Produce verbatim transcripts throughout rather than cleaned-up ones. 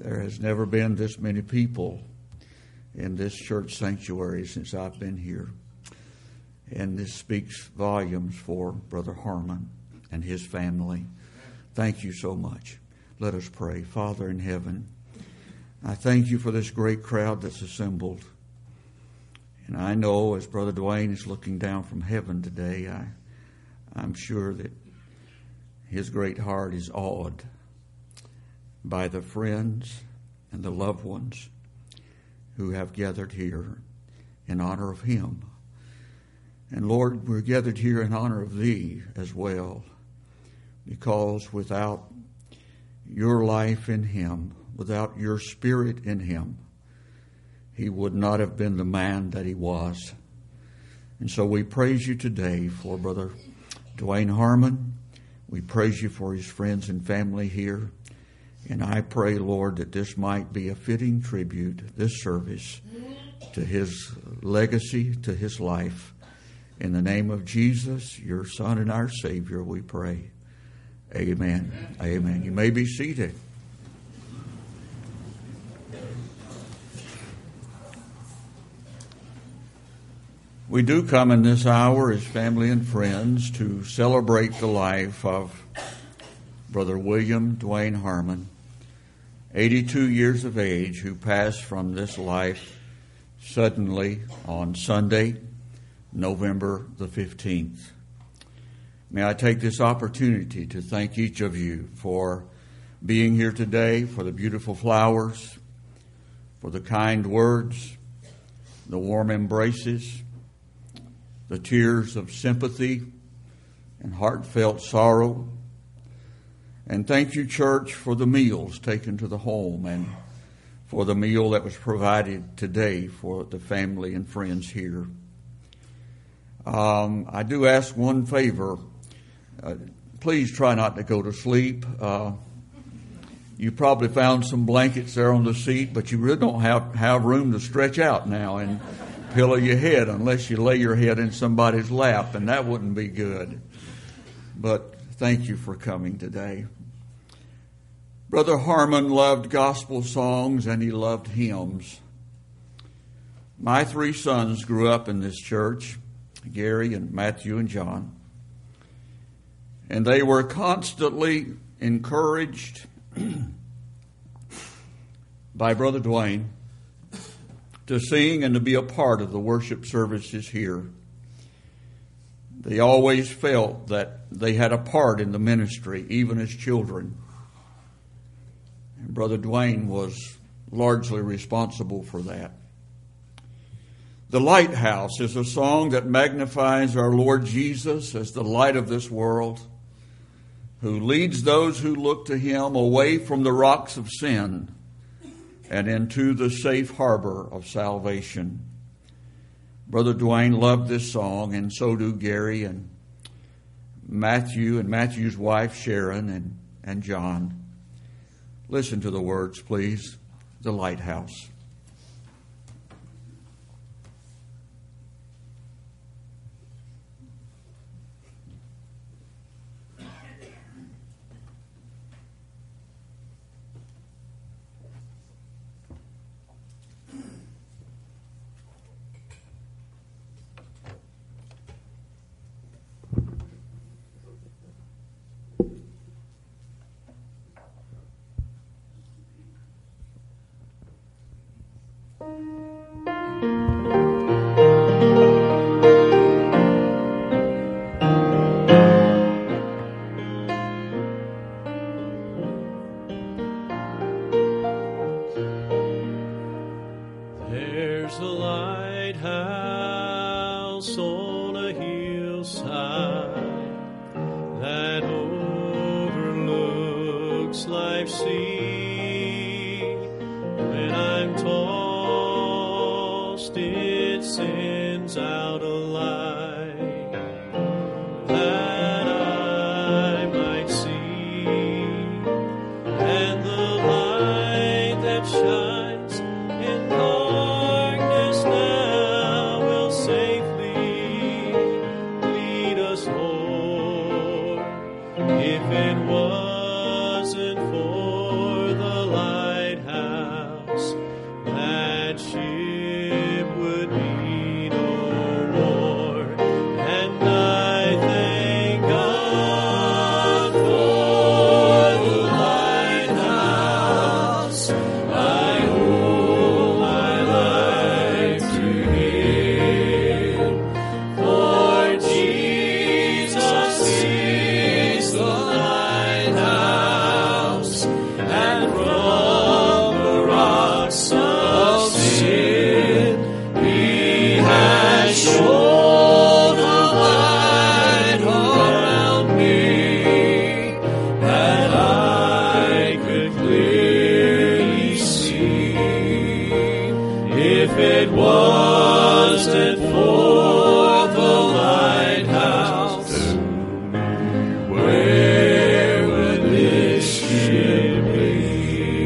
There has never been this many people in this church sanctuary since I've been here. And this speaks volumes for Brother Harmon and his family. Thank you so much. Let us pray. Father in heaven, I thank you for this great crowd that's assembled. And I know as Brother Dwayne is looking down from heaven today, I, I'm sure that his great heart is awed by the friends and the loved ones who have gathered here in honor of him. And Lord, we're gathered here in honor of thee as well, because without your life in him, without your spirit in him, he would not have been the man that he was. And so we praise you today for Brother Dwayne Harmon. We praise you for his friends and family here. And I pray, Lord, that this might be a fitting tribute, this service, to his legacy, to his life. In the name of Jesus, your Son and our Savior, we pray. Amen. Amen. Amen. You may be seated. We do come in this hour as family and friends to celebrate the life of Brother William Dwayne Harmon, eighty-two years of age, who passed from this life suddenly on Sunday, November the fifteenth. May I take this opportunity to thank each of you for being here today, for the beautiful flowers, for the kind words, the warm embraces, the tears of sympathy and heartfelt sorrow. And thank you, church, for the meals taken to the home and for the meal that was provided today for the family and friends here. Um, I do ask one favor. Uh, please try not to go to sleep. Uh, you probably found some blankets there on the seat, but you really don't have, have room to stretch out now and pillow your head unless you lay your head in somebody's lap, and that wouldn't be good. But thank you for coming today. Brother Harmon loved gospel songs and he loved hymns. My three sons grew up in this church, Gary and Matthew and John. And they were constantly encouraged by Brother Dwayne to sing and to be a part of the worship services here. They always felt that they had a part in the ministry, even as children. And Brother Dwayne was largely responsible for that. The Lighthouse is a song that magnifies our Lord Jesus as the light of this world, who leads those who look to him away from the rocks of sin and into the safe harbor of salvation. Brother Dwayne loved this song, and so do Gary and Matthew and Matthew's wife Sharon and, and John. Listen to the words, please. The Lighthouse. If it wasn't for the lighthouse. If it wasn't for the lighthouse, where would this ship be?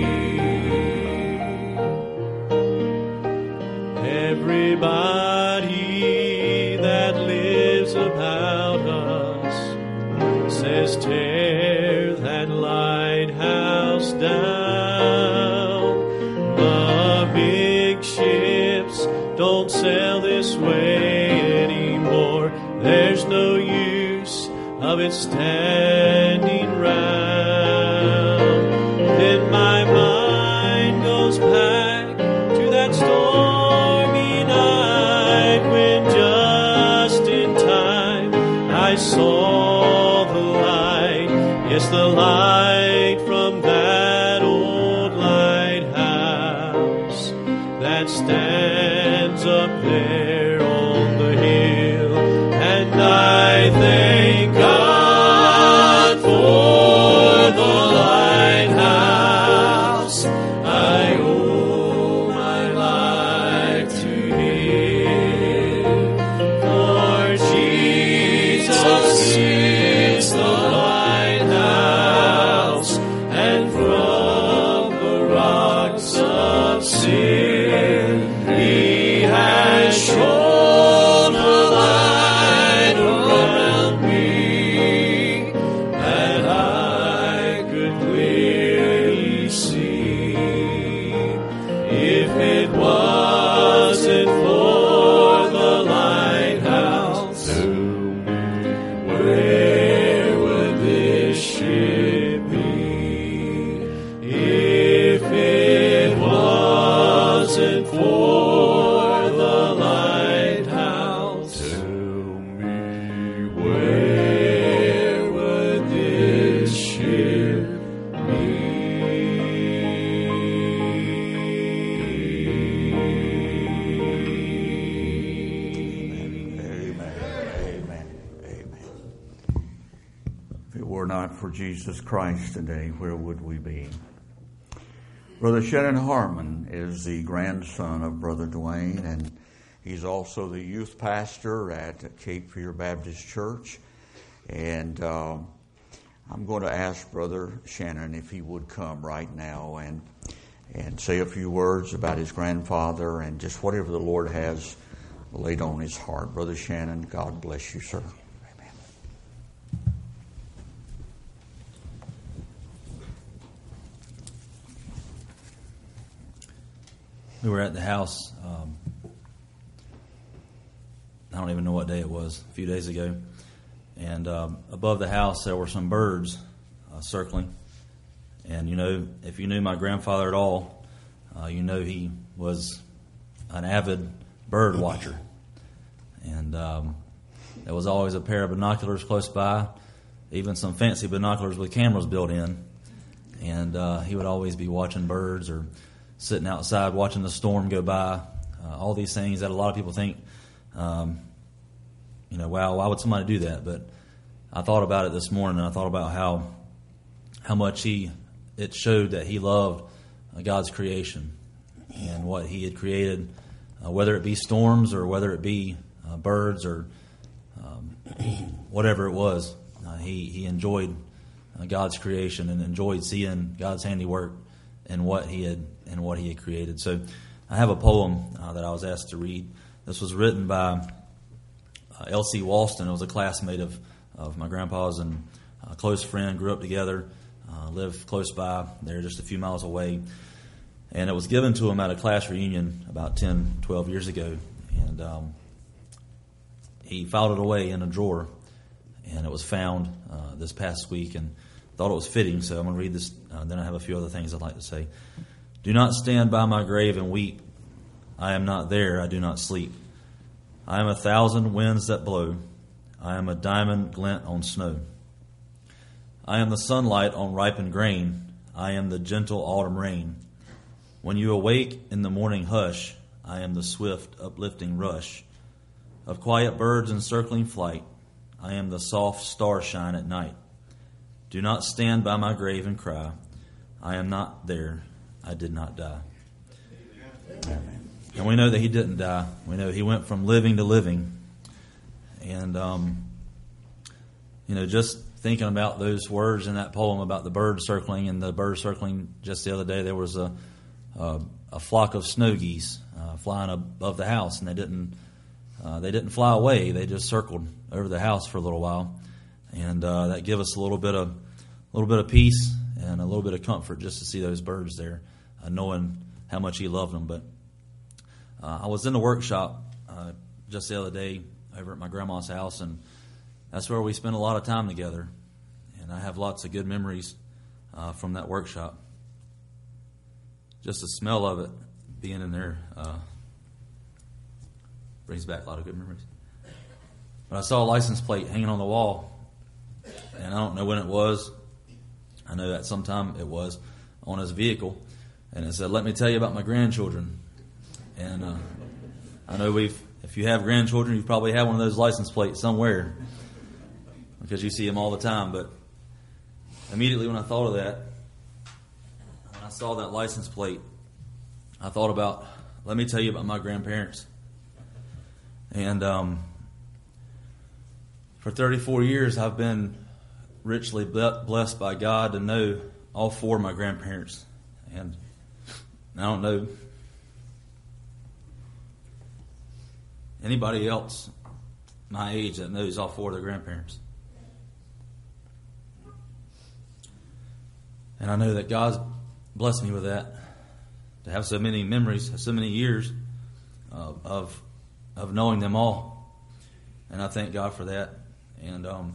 Everybody that lives about us says, tear that lighthouse down. The big ships don't sail this way anymore. There's no use of it standing round. Then my mind goes back to that stormy night when just in time I saw the light. Yes, the light from that old lighthouse that stands up there on the hill. And I thank God for the lighthouse. I owe my life to Him. For Jesus is the lighthouse, and from the rocks of sin He has shone a light around me that I could clearly see. If it wasn't for the lighthouse, where would this ship be? If it wasn't for the lighthouse, where would this ship be? Amen. Amen. Amen. If it were not for Jesus Christ today, where would we be? Brother Shannon Harmon is the grandson of Brother Dwayne, and he's also the youth pastor at Cape Fear Baptist Church. And uh, I'm going to ask Brother Shannon if he would come right now and and say a few words about his grandfather and just whatever the Lord has laid on his heart. Brother Shannon, God bless you, sir. Amen. We were at the house, um, I don't even know what day it was, a few days ago. And um, above the house there were some birds uh, circling. And, you know, if you knew my grandfather at all, uh, you know he was an avid bird watcher. And um, there was always a pair of binoculars close by, even some fancy binoculars with cameras built in. And uh, he would always be watching birds or sitting outside watching the storm go by. Uh, all these things that a lot of people think, um, you know, wow, why would somebody do that? But I thought about it this morning, and I thought about how how much he it showed that he loved uh, God's creation and what he had created, uh, whether it be storms or whether it be uh, birds or um, whatever it was. Uh, he, he enjoyed uh, God's creation and enjoyed seeing God's handiwork and what he had and what he had created. So I have a poem uh, that I was asked to read. This was written by uh, L C Walston. It was a classmate of, of my grandpa's and a close friend, grew up together, uh, lived close by. They're just a few miles away. And it was given to him at a class reunion about ten, twelve years ago. And um, he filed it away in a drawer, and it was found uh, this past week, and thought it was fitting, so I'm going to read this. Uh, then I have a few other things I'd like to say. Do not stand by my grave and weep. I am not there, I do not sleep. I am a thousand winds that blow. I am a diamond glint on snow. I am the sunlight on ripened grain. I am the gentle autumn rain. When you awake in the morning hush, I am the swift uplifting rush of quiet birds in circling flight. I am the soft starshine at night. Do not stand by my grave and cry. I am not there. I did not die. Amen. And we know that he didn't die. We know he went from living to living. And, um, you know, just thinking about those words in that poem about the bird circling, and the bird circling just the other day, there was a a, a flock of snow geese uh, flying above the house, and they didn't uh, they didn't fly away. They just circled over the house for a little while, and uh, that gave us a little bit of a little bit of peace and a little bit of comfort just to see those birds there, uh, knowing how much he loved them. But uh, I was in the workshop uh, just the other day over at my grandma's house, and that's where we spent a lot of time together. And I have lots of good memories uh, from that workshop. Just the smell of it being in there uh, brings back a lot of good memories. But I saw a license plate hanging on the wall, and I don't know when it was. I know at some time it was on his vehicle, and it said, "Let me tell you about my grandchildren." And uh, I know we've, if you have grandchildren, you probably have one of those license plates somewhere, because you see them all the time. But immediately when I thought of that, when I saw that license plate, I thought about, let me tell you about my grandparents. And um, for thirty-four years, I've been richly blessed by God to know all four of my grandparents. And I don't know anybody else my age that knows all four of their grandparents. And I know that God's blessed me with that, to have so many memories, so many years uh, of of knowing them all. And I thank God for that. And um,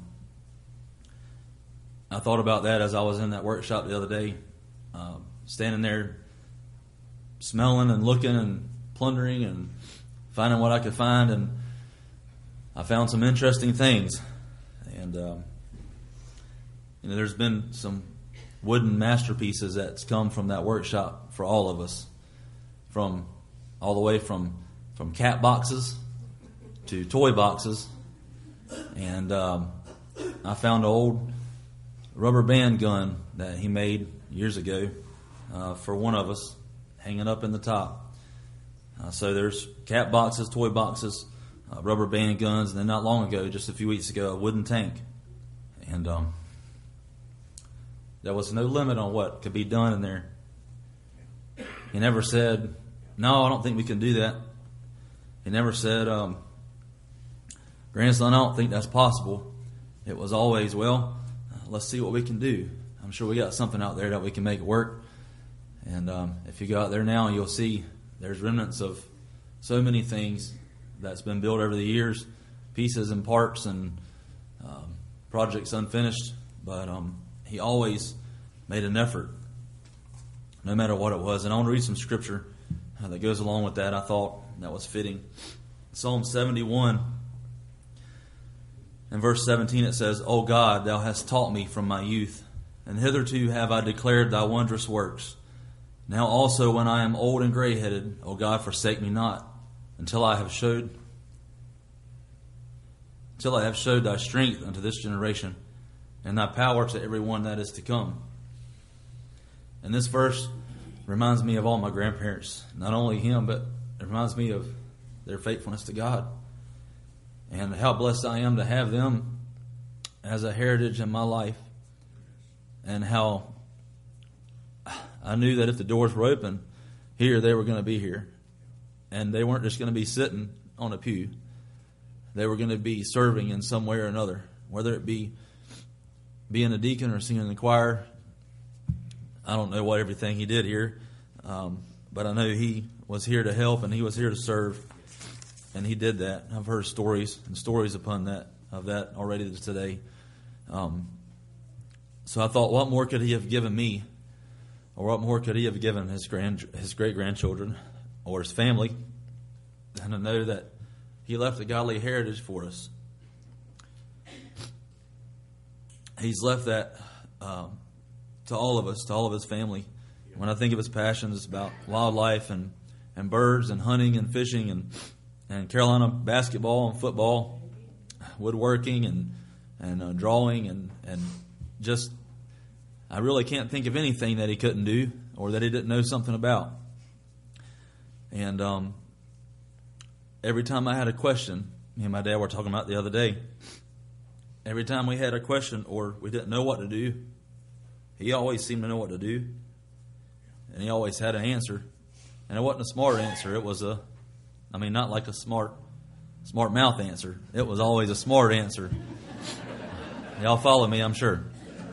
I thought about that as I was in that workshop the other day, uh, standing there smelling and looking and plundering and finding what I could find. And I found some interesting things. And um, you know, there's been some wooden masterpieces that's come from that workshop for all of us, from all the way from from cat boxes to toy boxes. And um, I found an old rubber band gun that he made years ago uh, for one of us, hanging up in the top. Uh, so there's cat boxes, toy boxes, uh, rubber band guns, and then not long ago, just a few weeks ago, a wooden tank. And um, there was no limit on what could be done in there. He never said, "No, I don't think we can do that." He never said, um, "Grandson, I don't think that's possible." It was always, "Well, let's see what we can do. I'm sure we got something out there that we can make it work." And um, if you go out there now, you'll see there's remnants of so many things that's been built over the years, pieces and parts and um, projects unfinished. But um, he always made an effort, no matter what it was. And I want to read some scripture uh, that goes along with that. I thought that was fitting. Psalm seventy-one, in verse seventeen, it says, "O God, thou hast taught me from my youth, and hitherto have I declared thy wondrous works. Now also when I am old and gray-headed, O God, forsake me not, until I have showed until I have showed thy strength unto this generation, and thy power to every one that is to come." And this verse reminds me of all my grandparents. Not only him, but it reminds me of their faithfulness to God, and how blessed I am to have them as a heritage in my life, and how I knew that if the doors were open here, they were going to be here. And they weren't just going to be sitting on a pew. They were going to be serving in some way or another, whether it be being a deacon or singing in the choir. I don't know what everything he did here, um, but I know he was here to help and he was here to serve, and he did that. I've heard stories and stories upon that of that already today. Um, so I thought, what more could he have given me, or what more could he have given his grand his great grandchildren or his family, and to know that he left a godly heritage for us. He's left that um, to all of us, to all of his family. When I think of his passions, it's about wildlife and, and birds and hunting and fishing and, and Carolina basketball and football, woodworking and and uh, drawing and, and just, I really can't think of anything that he couldn't do or that he didn't know something about. And um, every time I had a question, me and my dad were talking about the other day, every time we had a question or we didn't know what to do, he always seemed to know what to do. And he always had an answer. And it wasn't a smart answer. It was a, I mean, not like a smart, smart mouth answer. It was always a smart answer. Y'all follow me, I'm sure.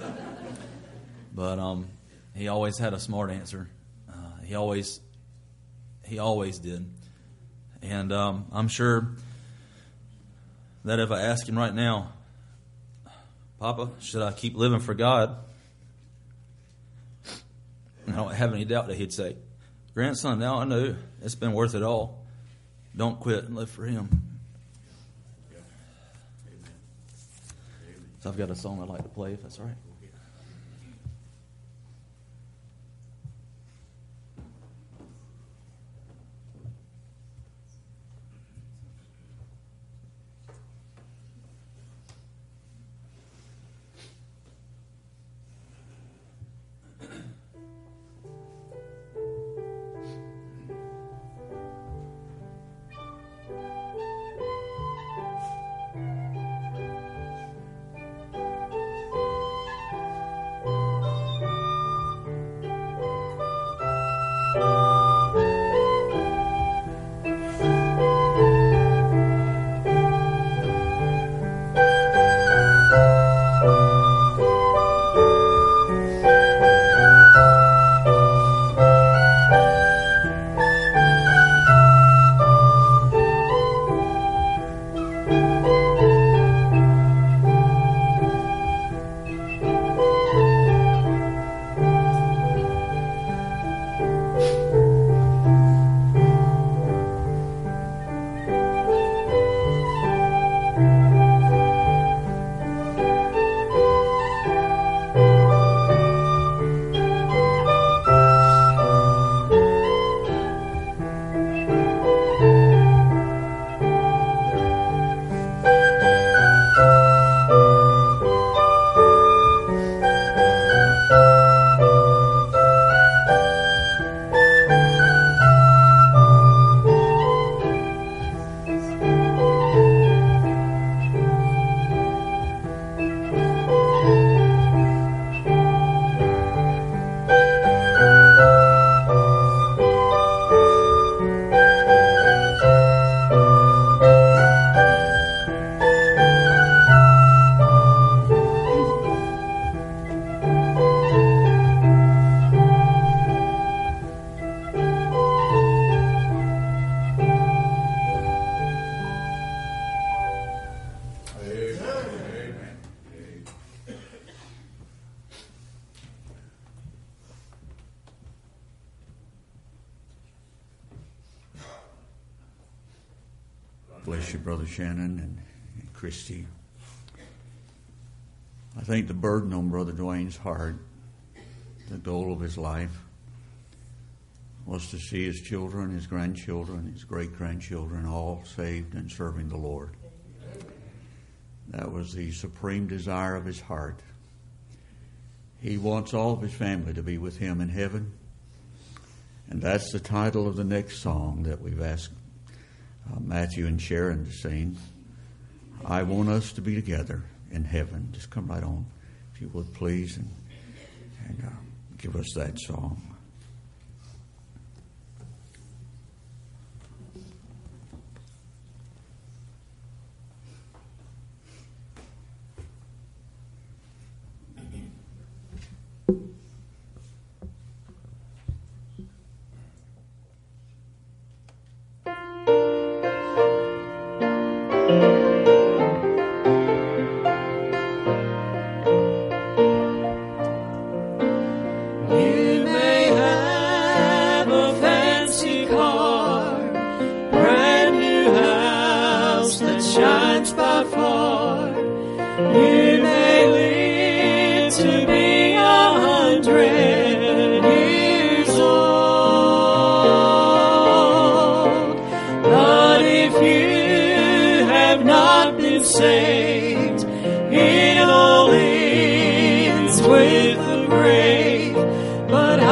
But um, he always had a smart answer. Uh, he always, he always did. And um, I'm sure that if I ask him right now, Papa, should I keep living for God? I don't have any doubt that he'd say, grandson, now I know it's been worth it all. Don't quit and live for him. So I've got a song I'd like to play, if that's all right. Bless you, Brother Shannon and, and Christy. I think the burden on Brother Dwayne's heart, the goal of his life, was to see his children, his grandchildren, his great-grandchildren all saved and serving the Lord. That was the supreme desire of his heart. He wants all of his family to be with him in heaven. And that's the title of the next song that we've asked uh, Matthew and Sharon to sing. I want us to be together in heaven. Just come right on, if you would, please, and, and uh, give us that song.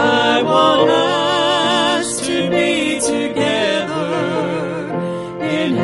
In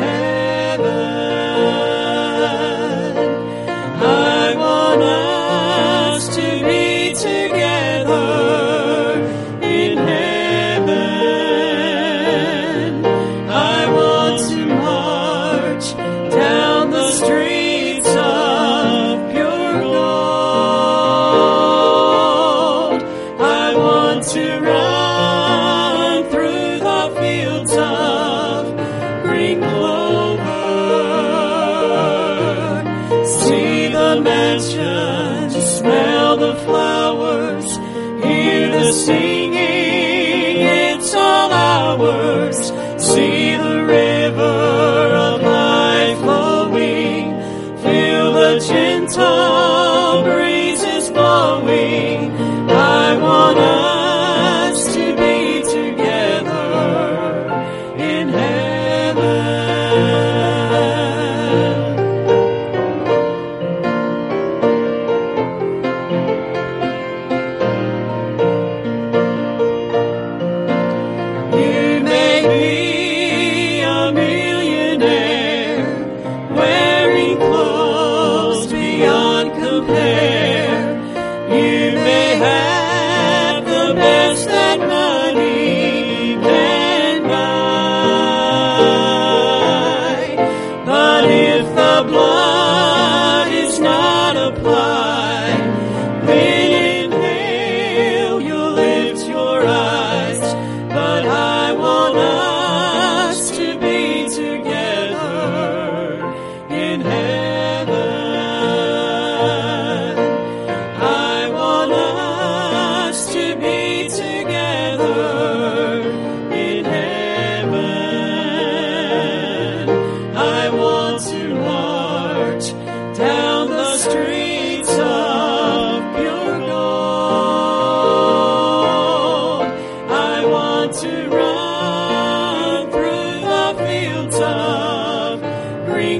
want to run through the fields of green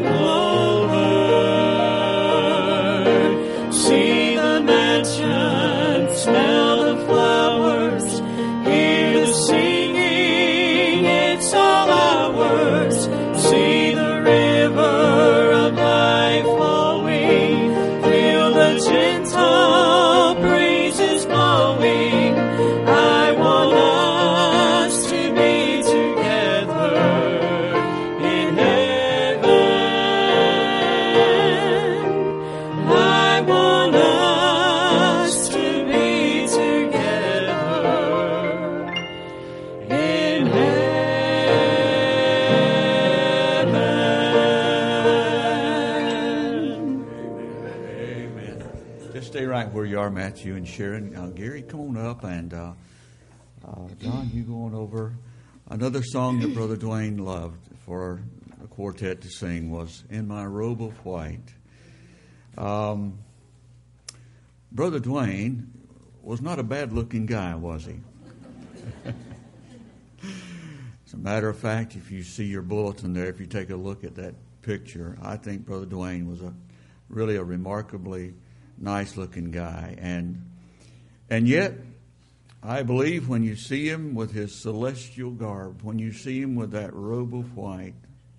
clover, see the mansion, smell the flowers, hear the singing, it's all ours. See the river of life flowing, feel the gentle breezes blowing. I want us to be together in heaven. I want us to be together in heaven. Amen. Just stay right where you are, Matthew and Sharon. Uh, Gary, come on up, and uh, uh, John, you going over. Another song that Brother Dwayne loved for a quartet to sing was "In My Robe of White." Um, Brother Dwayne was not a bad-looking guy, was he? As a matter of fact, if you see your bulletin there, if you take a look at that picture, I think Brother Dwayne was a really a remarkably nice-looking guy, and and yet, I believe when you see him with his celestial garb, when you see him with that robe of white,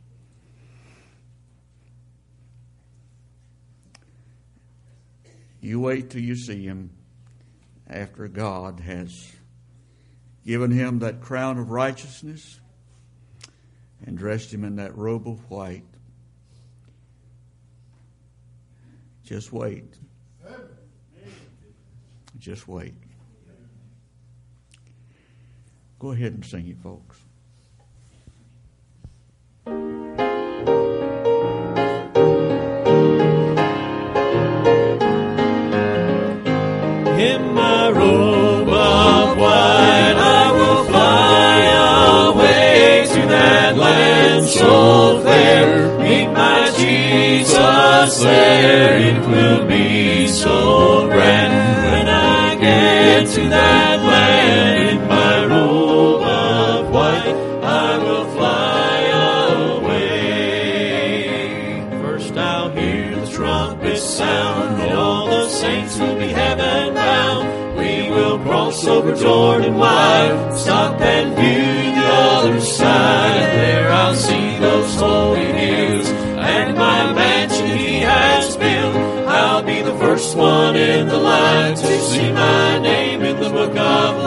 you wait till you see him after God has given him that crown of righteousness and dressed him in that robe of white. Just wait. Just wait. Go ahead and sing it, folks. In my robe of white, I will fly away to that land so fair. Meet my Jesus there, it will be so grand. When I get to that land, in my robe of white, I will fly away. First I'll hear the trumpet sound, and all the saints will be heaven bound. We will cross over Jordan wide, stop and view the other side. There I'll see those holy hills, and my mansion he has built. I'll be the first one in the line to see my name in the book of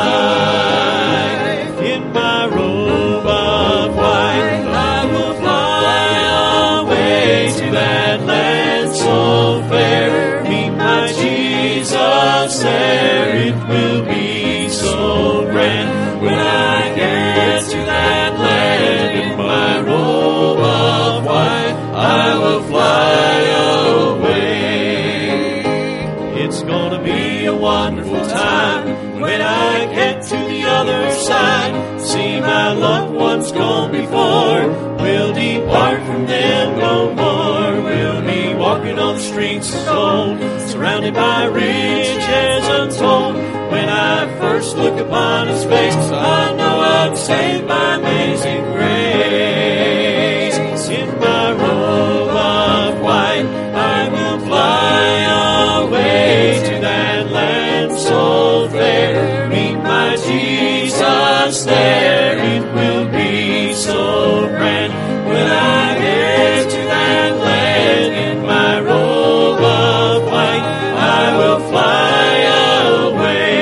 life. In my robe of white, I will fly away to that land so fair. Meet my Jesus there, it will be so grand. When I get to that land, in my robe of white, I will fly away. It's gonna be a wonderful time when I get to the other side. See my loved ones gone before, we'll depart from them no more. We'll be walking on the streets of gold, surrounded by riches untold. When I first look upon his face, I know I'm saved by amazing grace. In my robe of white, I will fly away to that land so fair. Meet my Jesus there, it will be so grand. When I get to that land, in my robe of white, I will fly away.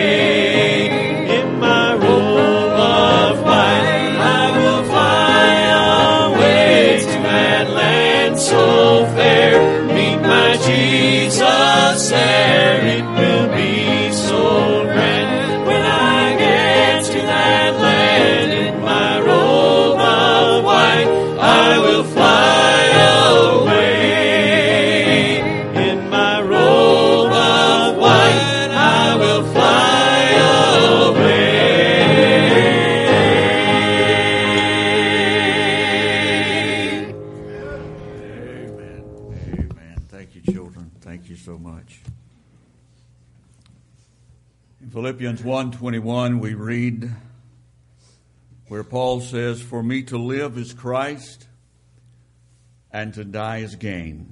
In my robe of white, I will fly away to that land so fair. Meet my Jesus there, it will be so grand. When I get to that land, in my robe of white, I will fly away. In my robe of white, I will fly away. Amen. Amen. Thank you, children. Thank you so much. In Philippians one twenty-one, we read, where Paul says, "For me to live is Christ, and to die is gain."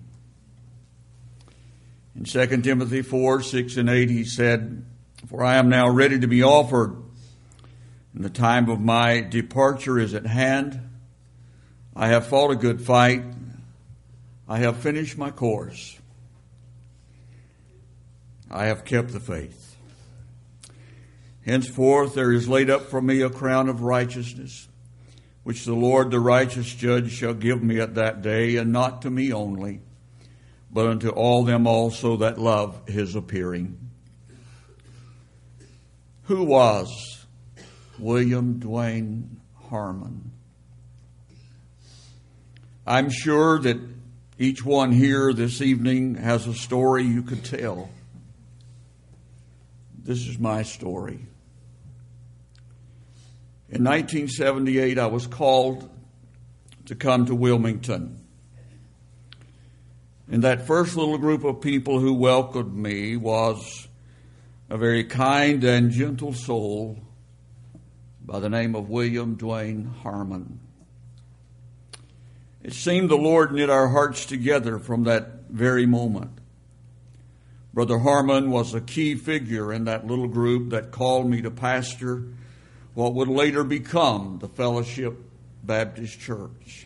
In Second Timothy four, six and eight, he said, "For I am now ready to be offered, and the time of my departure is at hand. I have fought a good fight. I have finished my course. I have kept the faith. Henceforth there is laid up for me a crown of righteousness, which the Lord the righteous judge shall give me at that day, and not to me only, but unto all them also that love his appearing." Who was William Dwayne Harmon? I'm sure that each one here this evening has a story you could tell. This is my story. In nineteen seventy-eight, I was called to come to Wilmington. And that first little group of people who welcomed me was a very kind and gentle soul by the name of William Dwayne Harmon. It seemed the Lord knit our hearts together from that very moment. Brother Harmon was a key figure in that little group that called me to pastor what would later become the Fellowship Baptist Church.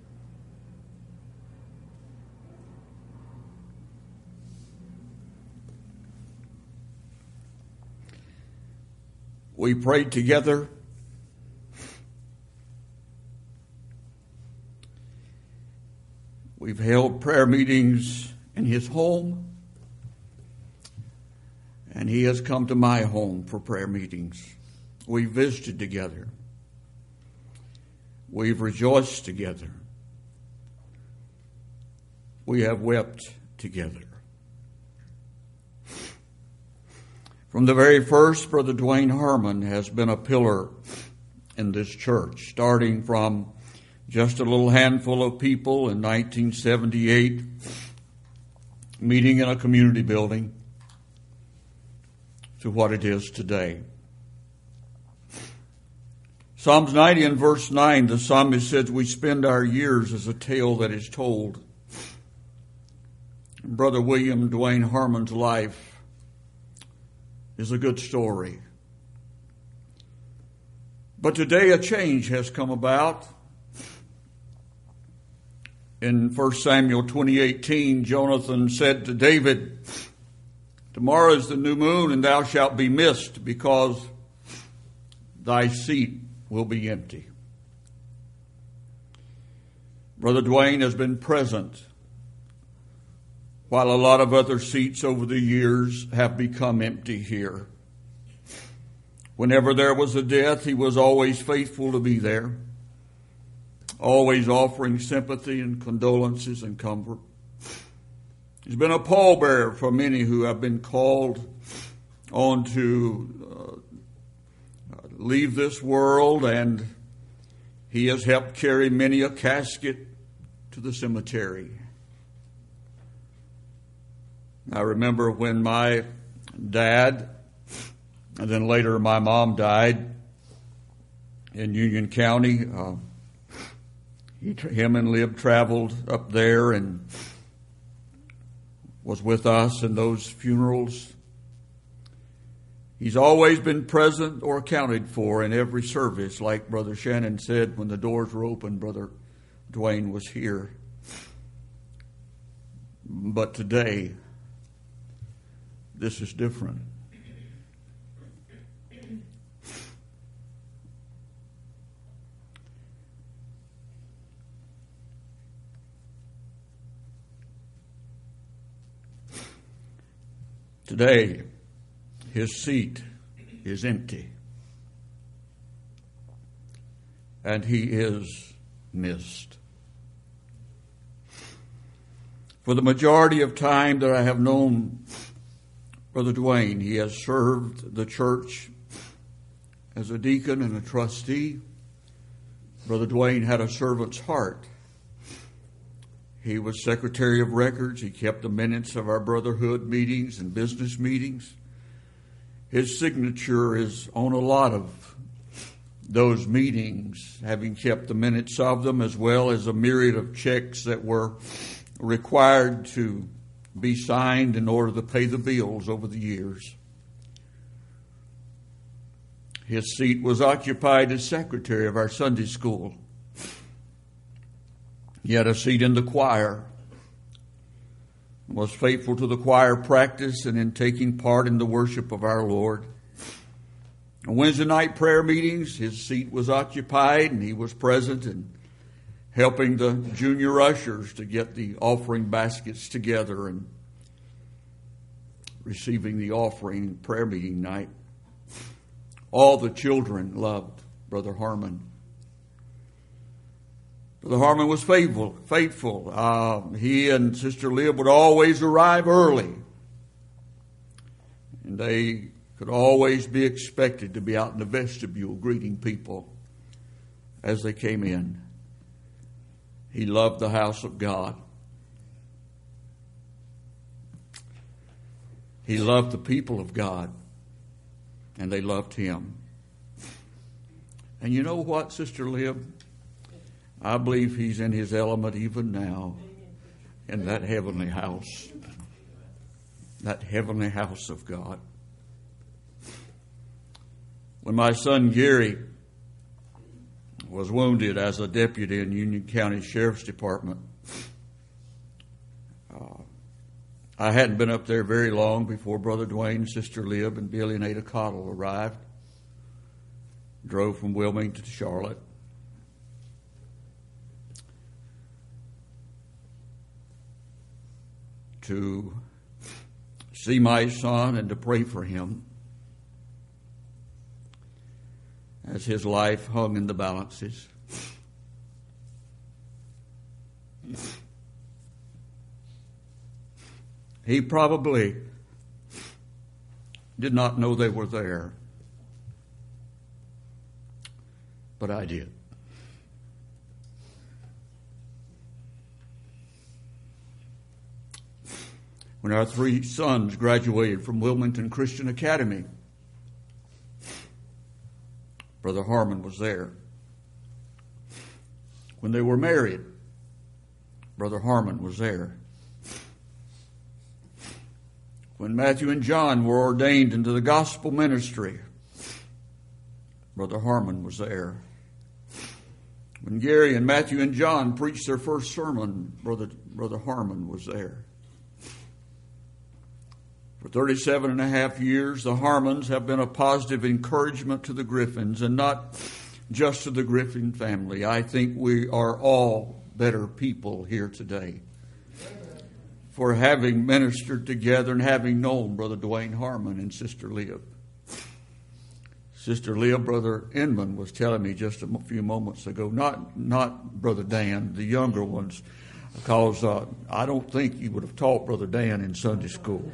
We prayed together. We've held prayer meetings in his home, and he has come to my home for prayer meetings. We've visited together. We've rejoiced together. We have wept together. From the very first, Brother Dwayne Harmon has been a pillar in this church, starting from just a little handful of people in nineteen seventy-eight, meeting in a community building, to what it is today. Psalms ninety and verse nine, the psalmist says, "We spend our years as a tale that is told." Brother William Dwayne Harmon's life is a good story. But today a change has come about. In First Samuel twenty eighteen, Jonathan said to David, "Tomorrow is the new moon, and thou shalt be missed, because thy seat will be empty." Brother Dwayne has been present while a lot of other seats over the years have become empty here. Whenever there was a death, he was always faithful to be there, always offering sympathy and condolences and comfort. He's been a pallbearer for many who have been called on to uh, leave this world, and he has helped carry many a casket to the cemetery. I remember when my dad, and then later my mom, died in Union County. Uh, he, him and Lib traveled up there and was with us in those funerals. He's always been present or accounted for in every service. Like Brother Shannon said, when the doors were open, Brother Dwayne was here. But today, this is different. Today, his seat is empty, and he is missed. For the majority of time that I have known Brother Dwayne, he has served the church as a deacon and a trustee. Brother Dwayne had a servant's heart. He was secretary of records. He kept the minutes of our brotherhood meetings and business meetings. His signature is on a lot of those meetings, having kept the minutes of them, as well as a myriad of checks that were required to be signed in order to pay the bills over the years. His seat was occupied as secretary of our Sunday school. He had a seat in the choir, was faithful to the choir practice and in taking part in the worship of our Lord. On Wednesday night prayer meetings, his seat was occupied and he was present and helping the junior ushers to get the offering baskets together and receiving the offering prayer meeting night. All the children loved Brother Harmon. Brother Harmon was faithful. faithful. Uh, he and Sister Lib would always arrive early. And they could always be expected to be out in the vestibule greeting people as they came in. He loved the house of God. He loved the people of God. And they loved him. And you know what, Sister Lib? I believe he's in his element even now in that heavenly house. That heavenly house of God. When my son Gary was wounded as a deputy in Union County Sheriff's Department, uh, I hadn't been up there very long before Brother Dwayne, Sister Lib, and Billy and Ada Cottle arrived. Drove from Wilmington to Charlotte. To see my son and to pray for him as his life hung in the balances. He probably did not know they were there, but I did. When our three sons graduated from Wilmington Christian Academy, Brother Harmon was there. When they were married, Brother Harmon was there. When Matthew and John were ordained into the gospel ministry, Brother Harmon was there. When Gary and Matthew and John preached their first sermon, Brother, Brother Harmon was there. For thirty-seven and a half years, the Harmons have been a positive encouragement to the Griffins, and not just to the Griffin family. I think we are all better people here today for having ministered together and having known Brother Dwayne Harmon and Sister Lib. Sister Lib, Brother Inman was telling me just a few moments ago, not not Brother Dan, the younger ones, because uh, I don't think you would have taught Brother Dan in Sunday school.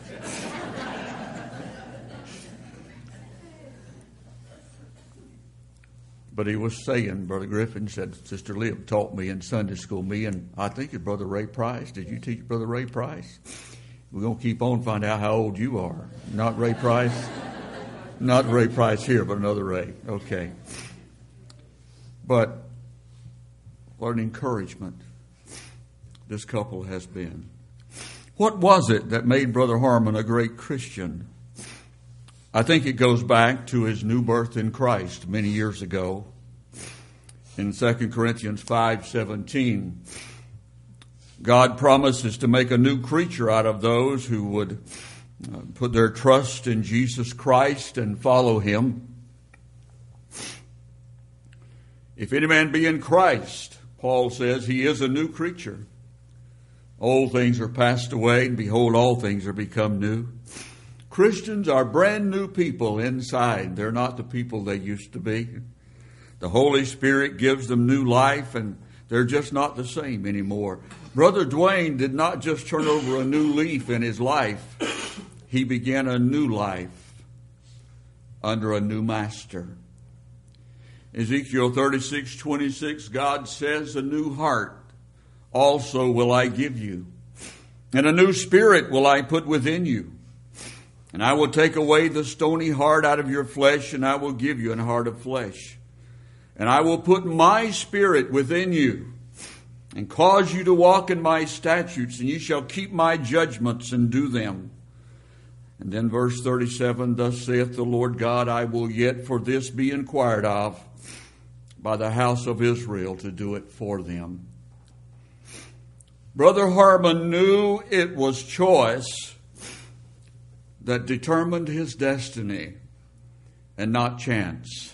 But he was saying, Brother Griffin said, Sister Lib taught me in Sunday school, me and I think it's Brother Ray Price. Did you teach Brother Ray Price? We're going to keep on find out how old you are. Not Ray Price? Not Ray Price here, but another Ray. Okay. But what an encouragement this couple has been. What was it that made Brother Harmon a great Christian? I think it goes back to his new birth in Christ many years ago. In Second Corinthians five seventeen, God promises to make a new creature out of those who would uh, put their trust in Jesus Christ and follow him. If any man be in Christ, Paul says, he is a new creature. Old things are passed away, and behold, all things are become new. Christians are brand new people inside. They're not the people they used to be. The Holy Spirit gives them new life, and they're just not the same anymore. Brother Dwayne did not just turn over a new leaf in his life. He began a new life under a new master. Ezekiel thirty-six twenty-six, God says, a new heart also will I give you, and a new spirit will I put within you. And I will take away the stony heart out of your flesh, and I will give you an heart of flesh. And I will put my spirit within you, and cause you to walk in my statutes, and ye shall keep my judgments and do them. And then verse thirty-seven, thus saith the Lord God, I will yet for this be inquired of by the house of Israel to do it for them. Brother Harmon knew it was choice that determined his destiny and not chance.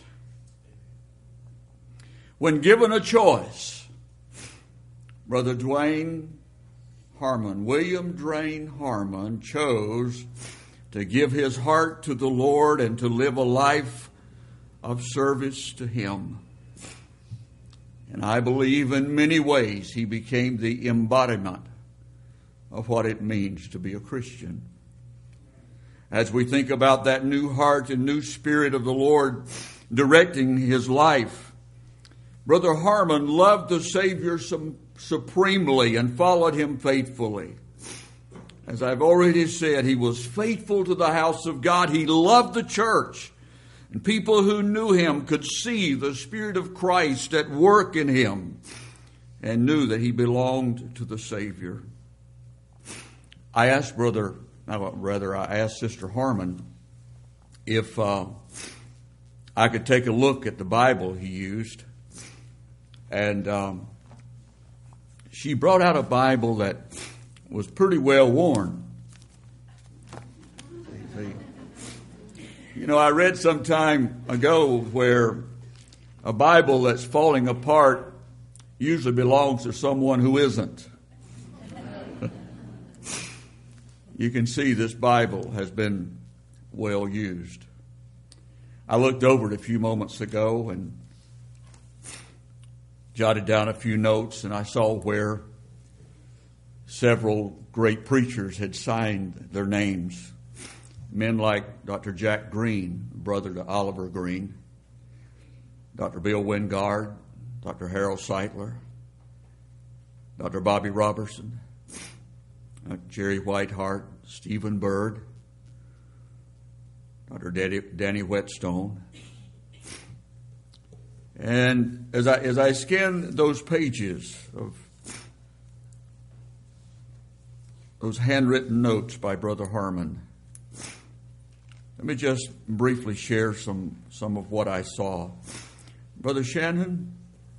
When given a choice, Brother Dwayne Harmon, William Dwayne Harmon, chose to give his heart to the Lord and to live a life of service to Him. And I believe in many ways he became the embodiment of what it means to be a Christian. As we think about that new heart and new spirit of the Lord directing his life, Brother Harmon loved the Savior supremely and followed Him faithfully. As I've already said, he was faithful to the house of God. He loved the church. And people who knew him could see the Spirit of Christ at work in him and knew that he belonged to the Savior. I asked Brother, rather I asked Sister Harmon if uh, I could take a look at the Bible he used. And um, she brought out a Bible that was pretty well worn. You know, I read some time ago where a Bible that's falling apart usually belongs to someone who isn't. You can see this Bible has been well used. I looked over it a few moments ago and jotted down a few notes, and I saw where several great preachers had signed their names. Men like Doctor Jack Green, brother to Oliver Green, Doctor Bill Wingard, Doctor Harold Seitler, Doctor Bobby Robertson, Jerry Whiteheart, Stephen Bird, Doctor Danny Whetstone. And as I as I scanned those pages of those handwritten notes by Brother Harmon, let me just briefly share some, some of what I saw. Brother Shannon,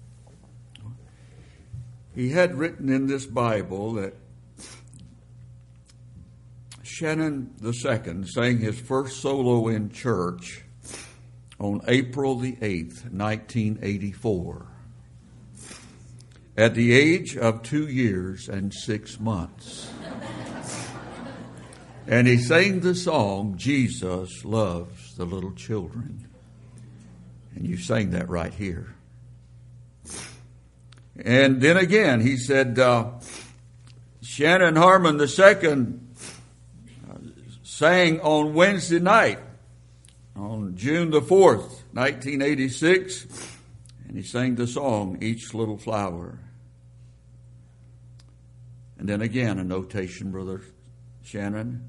he had written in this Bible that Shannon the Second sang his first solo in church on April the eighth, nineteen eighty-four, at the age of two years and six months. And he sang the song, Jesus Loves the Little Children. And you sang that right here. And then again, he said, uh, Shannon Harmon the Second uh, sang on Wednesday night, on June the fourth, nineteen eighty-six, and he sang the song, Each Little Flower. And then again, a notation, Brother Shannon.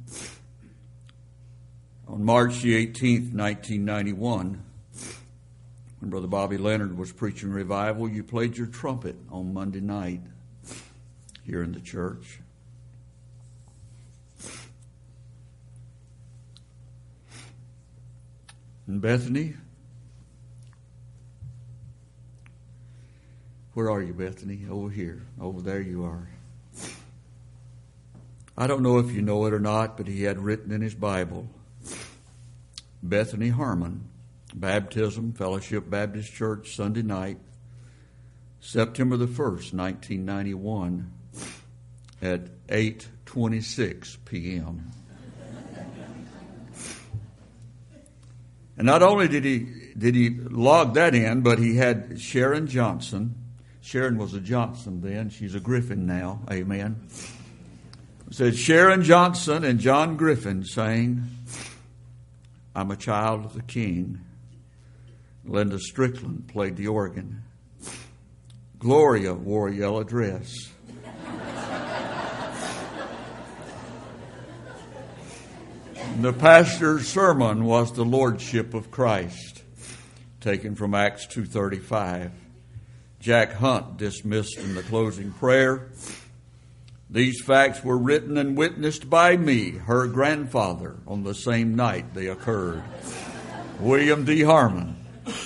On March the eighteenth, nineteen ninety-one, when Brother Bobby Leonard was preaching revival, you played your trumpet on Monday night here in the church. And Bethany, where are you, Bethany? Over here. Over there you are. I don't know if you know it or not, but he had written in his Bible, Bethany Harmon, Baptism, Fellowship Baptist Church, Sunday night, September the first, nineteen ninety-one, at eight twenty-six p.m. And not only did he did he log that in, but he had Sharon Johnson. Sharon was a Johnson then. She's a Griffin now. Amen. It said Sharon Johnson and John Griffin sang, I'm a Child of the King. Linda Strickland played the organ. Gloria wore a yellow dress. The pastor's sermon was the Lordship of Christ. taken from Acts two thirty-five. Jack Hunt dismissed in the closing prayer, "These facts were written and witnessed by me, her grandfather, on the same night they occurred." William D. Harmon.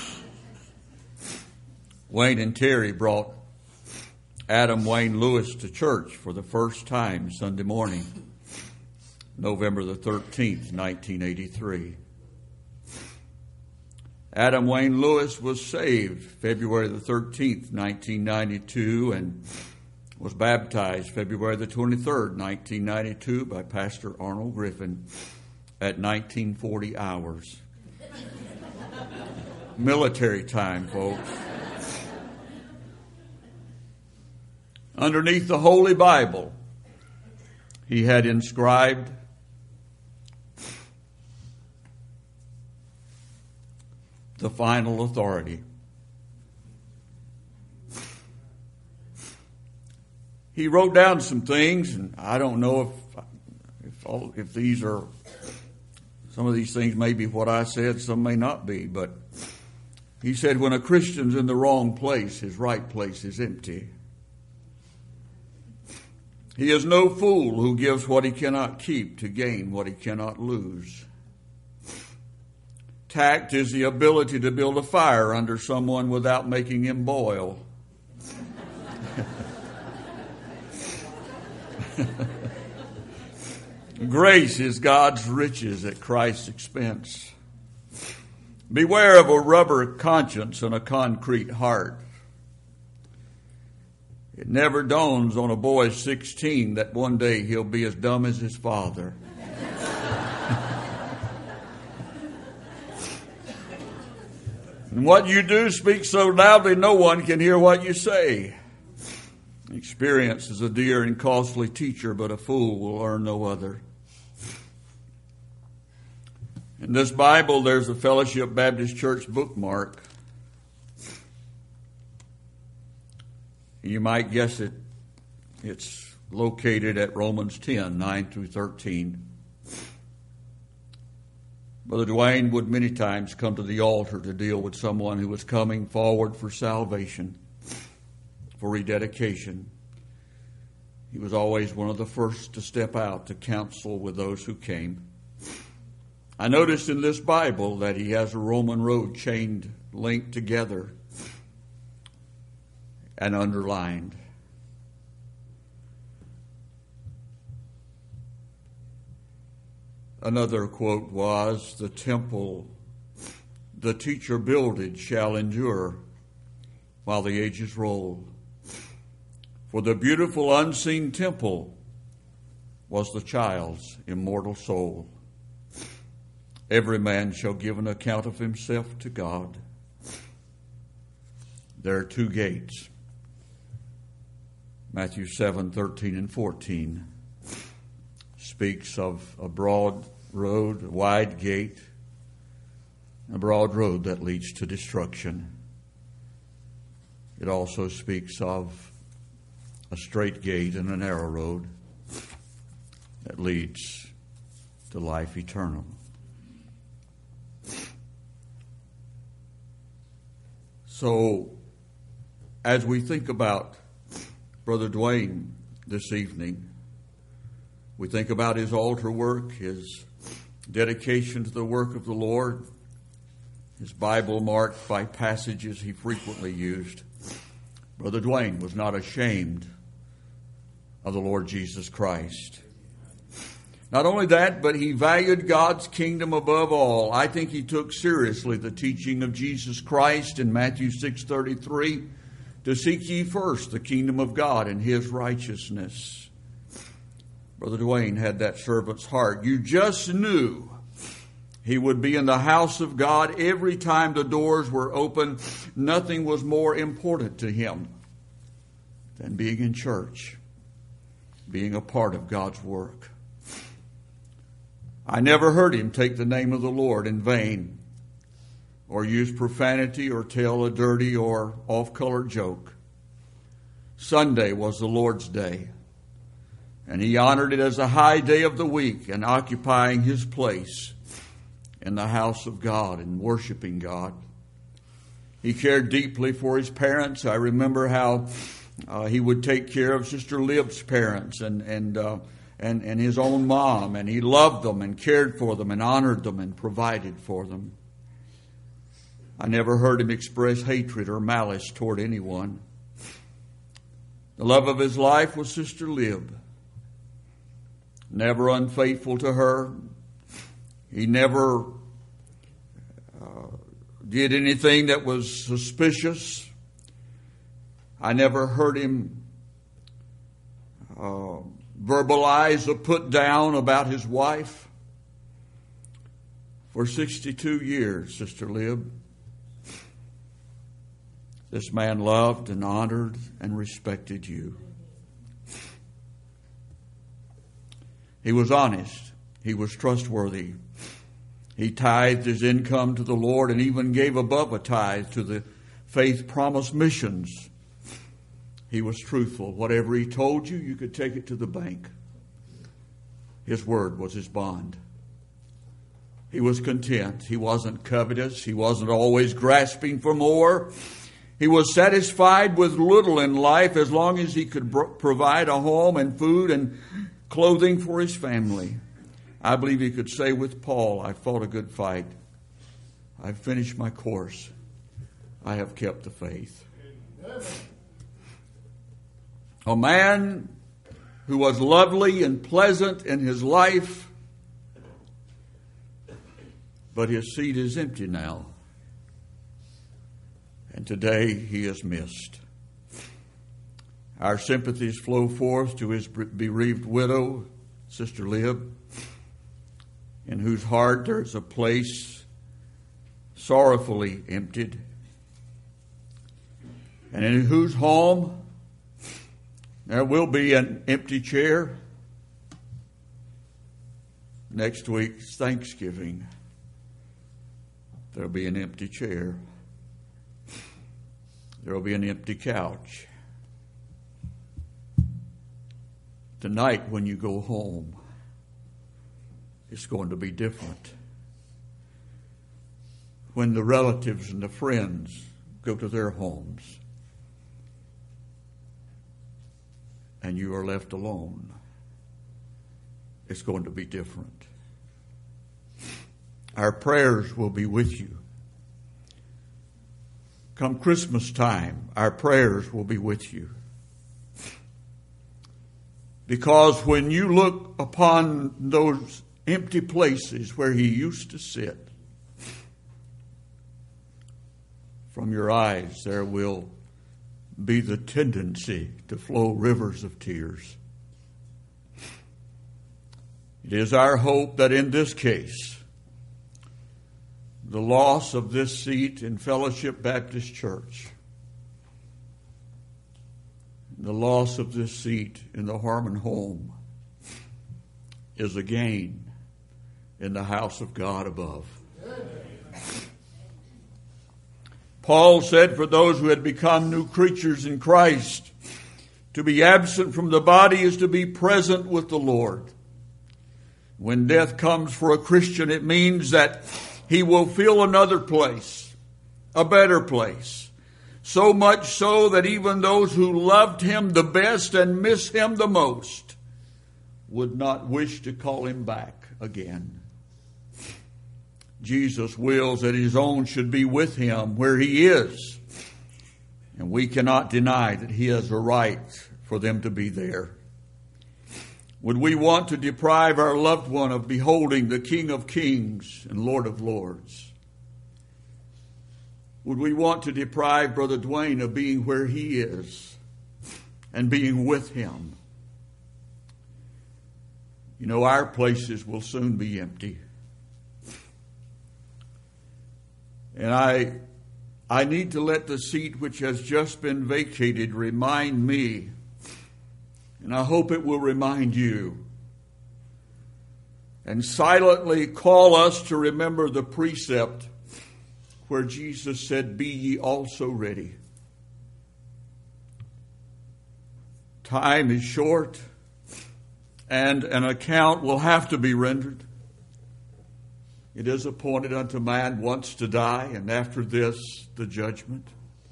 Wayne and Terry brought Adam Wayne Lewis to church for the first time Sunday morning, November the thirteenth, nineteen eighty-three. Adam Wayne Lewis was saved February the thirteenth, nineteen ninety-two, and was baptized February the twenty-third, nineteen ninety-two by Pastor Arnold Griffin at nineteen forty hours. Military time, folks. Underneath the Holy Bible, he had inscribed, "The final authority." He wrote down some things, and I don't know if if, all, if these are, some of these things may be what I said, some may not be, but he said, when a Christian's in the wrong place, his right place is empty. He is no fool who gives what he cannot keep to gain what he cannot lose. Tact is the ability to build a fire under someone without making him boil. Grace is God's riches at Christ's expense. Beware of a rubber conscience and a concrete heart. It never dawns on a boy sixteen that one day he'll be as dumb as his father. And what you do speaks so loudly no one can hear what you say. Experience is a dear and costly teacher, but a fool will learn no other. In this Bible, there's a Fellowship Baptist Church bookmark. You might guess it. It's located at Romans ten, nine through thirteen. Brother Dwayne would many times come to the altar to deal with someone who was coming forward for salvation, for rededication. He was always one of the first to step out to counsel with those who came. I noticed in this Bible that he has a Roman road chained, linked together, and underlined. Another quote was, "The temple the teacher builded shall endure while the ages roll. For the beautiful unseen temple was the child's immortal soul. Every man shall give an account of himself to God." There are two gates. Matthew seven, thirteen and fourteen speaks of a broad road, a wide gate, a broad road that leads to destruction. It also speaks of a straight gate and a narrow road that leads to life eternal. So, as we think about Brother Dwayne this evening, we think about his altar work, his dedication to the work of the Lord, his Bible marked by passages he frequently used. Brother Dwayne was not ashamed of the Lord Jesus Christ. Not only that, but he valued God's kingdom above all. I think he took seriously the teaching of Jesus Christ in Matthew six thirty-three, to seek ye first the kingdom of God and his righteousness. Brother Dwayne had that servant's heart. You just knew he would be in the house of God every time the doors were open. Nothing was more important to him than being in church, being a part of God's work. I never heard him take the name of the Lord in vain, or use profanity, or tell a dirty or off-color joke. Sunday was the Lord's day, and he honored it as a high day of the week, and occupying his place in the house of God and worshiping God. He cared deeply for his parents. I remember how uh, he would take care of Sister Lib's parents and and, uh, and and his own mom, and he loved them and cared for them and honored them and provided for them. I never heard him express hatred or malice toward anyone. The love of his life was Sister Lib. Never unfaithful to her. He never uh, did anything that was suspicious. I never heard him uh, verbalize or put down about his wife. For sixty-two years, Sister Lib, this man loved and honored and respected you. He was honest. He was trustworthy. He tithed his income to the Lord and even gave above a tithe to the Faith Promise Missions. He was truthful. Whatever he told you, you could take it to the bank. His word was his bond. He was content. He wasn't covetous. He wasn't always grasping for more. He was satisfied with little in life as long as he could bro- provide a home and food and clothing for his family. I believe he could say with Paul, I fought a good fight. I've finished my course. I have kept the faith. A man who was lovely and pleasant in his life, but his seat is empty now. And today he is missed. Our sympathies flow forth to his bereaved widow, Sister Lib, in whose heart there is a place sorrowfully emptied, and in whose home there will be an empty chair. Next week's Thanksgiving, there'll be an empty chair. There will be an empty couch. Tonight, when you go home, it's going to be different. When the relatives and the friends go to their homes and you are left alone, it's going to be different. Our prayers will be with you. Come Christmas time, our prayers will be with you. Because when you look upon those empty places where he used to sit, from your eyes there will be the tendency to flow rivers of tears. It is our hope that in this case, the loss of this seat in Fellowship Baptist Church, the loss of this seat in the Harmon home, is a gain in the house of God above. Paul said for those who had become new creatures in Christ, to be absent from the body is to be present with the Lord. When death comes for a Christian, it means that he will feel another place, a better place. So much so that even those who loved him the best and miss him the most would not wish to call him back again. Jesus wills that his own should be with him where he is. And we cannot deny that he has a right for them to be there. Would we want to deprive our loved one of beholding the King of Kings and Lord of Lords? Would we want to deprive Brother Dwayne of being where he is and being with him? You know, our places will soon be empty. And I, I need to let the seat which has just been vacated remind me, and I hope it will remind you, and silently call us to remember the precept where Jesus said, "Be ye also ready." Time is short, and an account will have to be rendered. It is appointed unto man once to die, and after this, the judgment.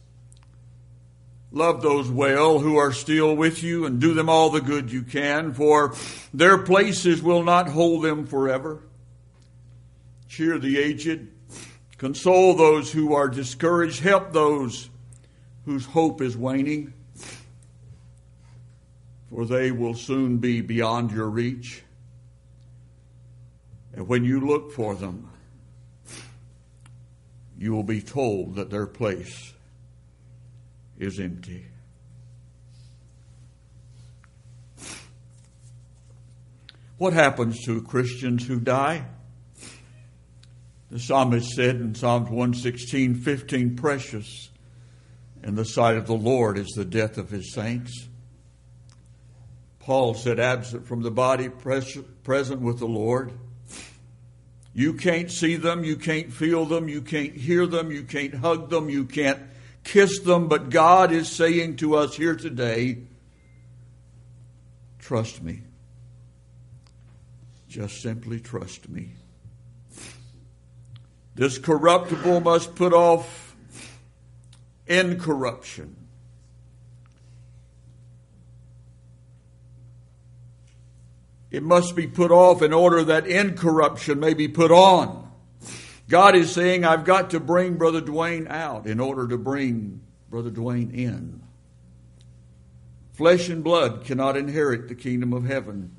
Love those well who are still with you, and do them all the good you can, for their places will not hold them forever. Cheer the aged, console those who are discouraged, help those whose hope is waning, for they will soon be beyond your reach. And when you look for them, you will be told that their place is empty. What happens to Christians who die? The psalmist said in Psalms one sixteen, fifteen, precious in the sight of the Lord is the death of his saints. Paul said, absent from the body, present with the Lord. You can't see them, you can't feel them, you can't hear them, you can't hug them, you can't kiss them, but God is saying to us here today, trust me. Just simply trust me. This corruptible must put off incorruption. It must be put off in order that incorruption may be put on. God is saying, I've got to bring Brother Dwayne out in order to bring Brother Dwayne in. Flesh and blood cannot inherit the kingdom of heaven.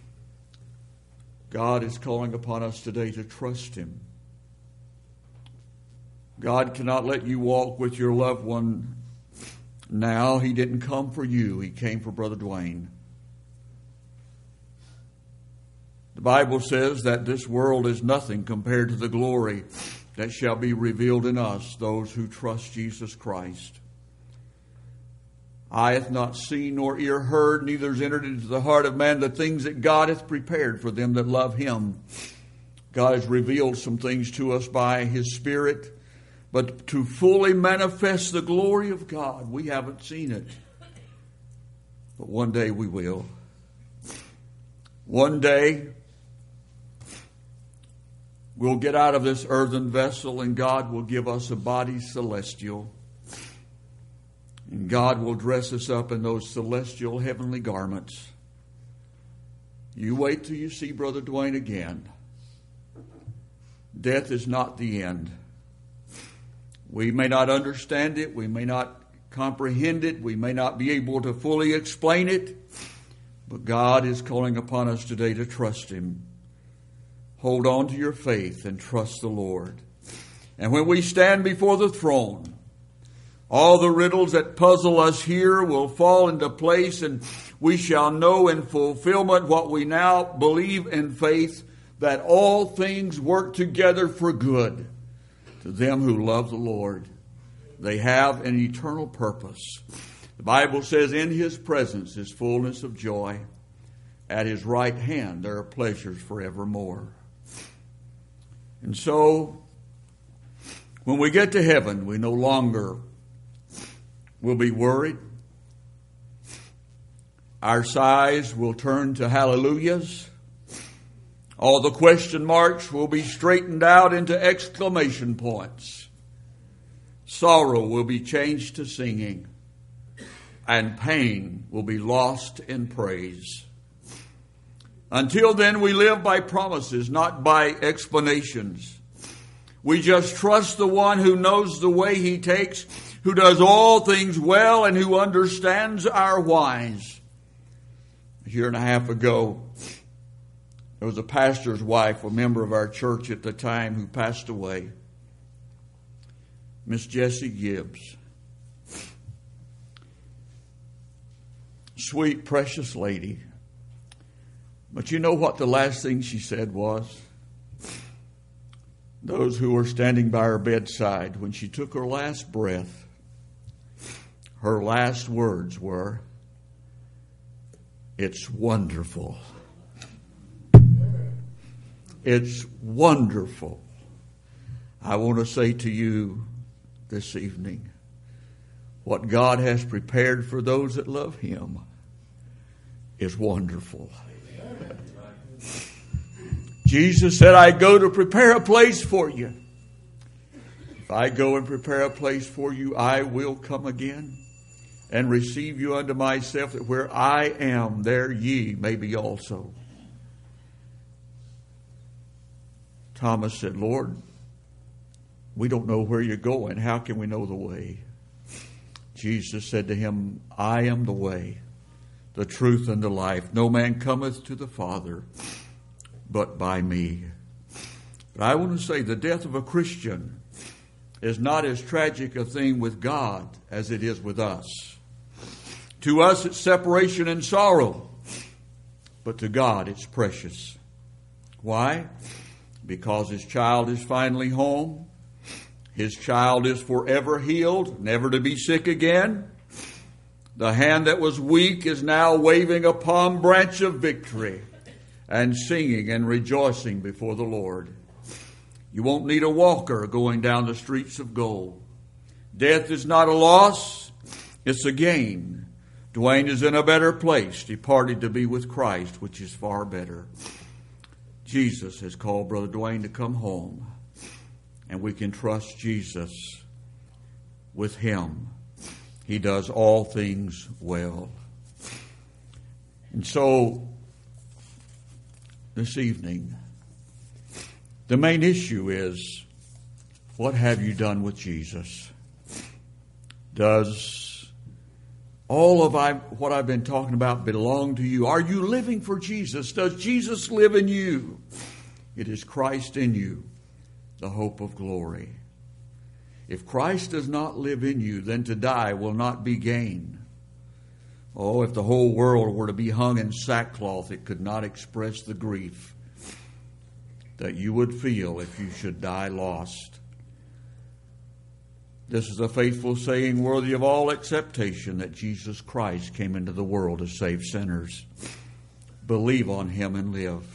God is calling upon us today to trust him. God cannot let you walk with your loved one now. He didn't come for you. He came for Brother Dwayne. The Bible says that this world is nothing compared to the glory that shall be revealed in us, those who trust Jesus Christ. Eye hath not seen nor ear heard, neither is entered into the heart of man the things that God hath prepared for them that love him. God has revealed some things to us by his Spirit. But to fully manifest the glory of God, we haven't seen it. But one day we will. One day we'll get out of this earthen vessel and God will give us a body celestial. And God will dress us up in those celestial heavenly garments. You wait till you see Brother Dwayne again. Death is not the end. We may not understand it. We may not comprehend it. We may not be able to fully explain it. But God is calling upon us today to trust him. Hold on to your faith and trust the Lord. And when we stand before the throne, all the riddles that puzzle us here will fall into place, and we shall know in fulfillment what we now believe in faith, that all things work together for good to them who love the Lord. They have an eternal purpose. The Bible says, in his presence is fullness of joy. At his right hand there are pleasures forevermore. And so, when we get to heaven, we no longer will be worried. Our sighs will turn to hallelujahs. All the question marks will be straightened out into exclamation points. Sorrow will be changed to singing, and pain will be lost in praise. Until then, we live by promises, not by explanations. We just trust the one who knows the way he takes, who does all things well, and who understands our whys. A year and a half ago, there was a pastor's wife, a member of our church at the time, who passed away. Miss Jessie Gibbs. Sweet, precious lady. But you know what the last thing she said was? Those who were standing by her bedside, when she took her last breath, her last words were, "It's wonderful. It's wonderful." I want to say to you this evening, what God has prepared for those that love him is wonderful. Jesus said, I go to prepare a place for you. If I go and prepare a place for you, I will come again and receive you unto myself, that where I am, there ye may be also. Thomas said, Lord, we don't know where you're going. How can we know the way? Jesus said to him, I am the way, the truth, and the life. No man cometh to the Father but by me. But I want to say the death of a Christian is not as tragic a thing with God as it is with us. To us it's separation and sorrow, but to God it's precious. Why? Because his child is finally home. His child is forever healed, never to be sick again. The hand that was weak is now waving a palm branch of victory and singing and rejoicing before the Lord. You won't need a walker going down the streets of gold. Death is not a loss, it's a gain. Dwayne is in a better place, departed to be with Christ, which is far better. Jesus has called Brother Dwayne to come home, and we can trust Jesus with him. He does all things well. And so, this evening, the main issue is, what have you done with Jesus? Does all of I, what I've been talking about belong to you? Are you living for Jesus? Does Jesus live in you? It is Christ in you, the hope of glory. If Christ does not live in you, then to die will not be gain. Oh, if the whole world were to be hung in sackcloth, it could not express the grief that you would feel if you should die lost. This is a faithful saying worthy of all acceptation, that Jesus Christ came into the world to save sinners. Believe on him and live.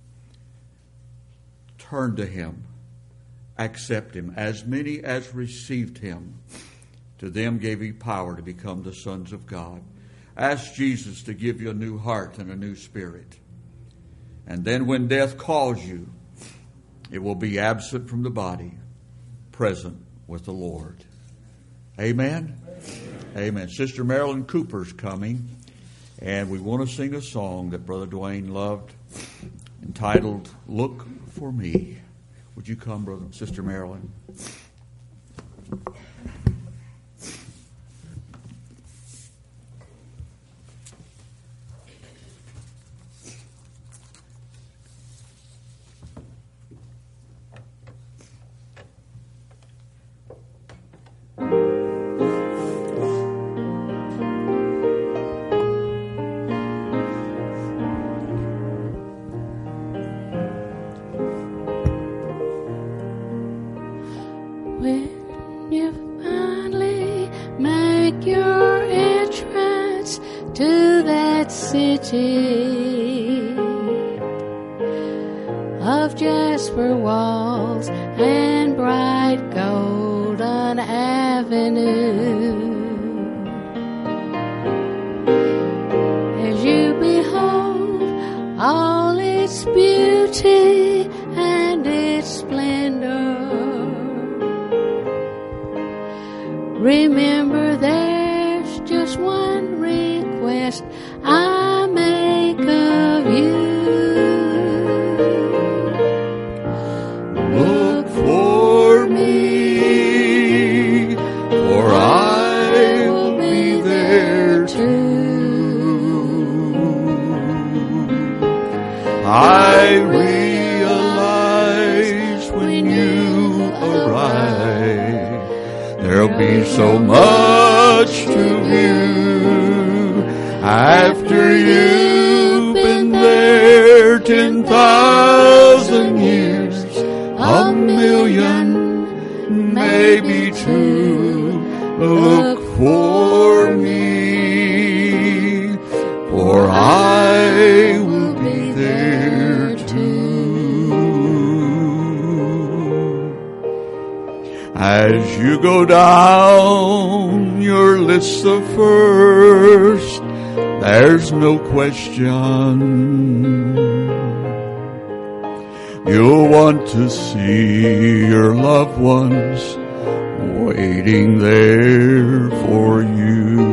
Turn to him. Accept him. As many as received him, to them gave he power to become the sons of God. Ask Jesus to give you a new heart and a new spirit. And then when death calls you, it will be absent from the body, present with the Lord. Amen? Amen. Amen. Sister Marilyn Cooper's coming, and we want to sing a song that Brother Dwayne loved, entitled, Look for Me. Would you come, Brother, Sister Marilyn? When you finally make your entrance to that city of jasper walls and bright golden avenue, as you behold all its beauty and its splendor, remember, there's just one request I make of you. Look for me, for I will be there too. I realize when you arrive, there'll be so much to view. After you've been there ten thousand years, a million, maybe two. Look for me, for I will be there too. As you go down your list of first, there's no question You'll want to see your loved ones waiting there for you.